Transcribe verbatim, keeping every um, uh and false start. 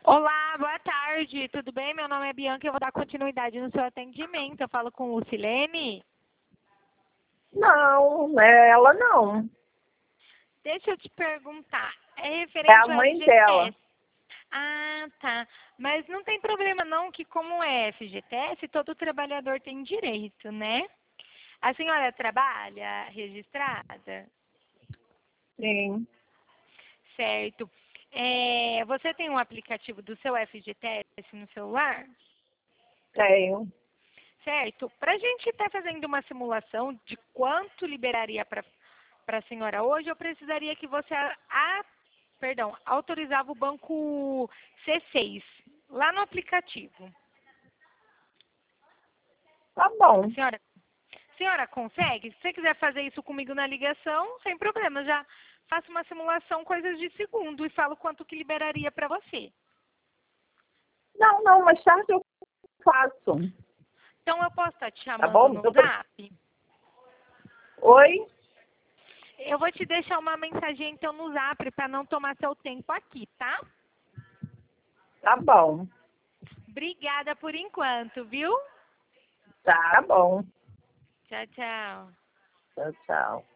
Olá, boa tarde, tudo bem? Meu nome é Bianca e eu vou dar continuidade no seu atendimento. Eu falo com Lucilene. Não, é ela não. Deixa eu te perguntar, é É referente a ao mãe dela. F G T S? Ah, tá. Mas não tem problema não, que como é F G T S, todo trabalhador tem direito, né? A senhora trabalha registrada? Sim, Certo. É, você tem um aplicativo do seu F G T S no celular? tenho. Certo. Para a gente estar fazendo uma simulação de quanto liberaria para para a senhora hoje, eu precisaria que você a, a- perdão, autorizava o banco C seis lá no aplicativo. Tá bom. Senhora, senhora consegue? Se você quiser fazer isso comigo na ligação, sem problema, eu já faço uma simulação coisas de segundo e falo quanto que liberaria para você. Não, não, mais tarde eu faço. Então eu posso estar te Tá chamando bom? no Eu tô- Zap? Oi? Eu vou te deixar uma mensagem então no Zap para não tomar seu tempo aqui, tá? Tá bom. Obrigada por enquanto, viu? Tá bom. Tchau, tchau. Tchau, tchau.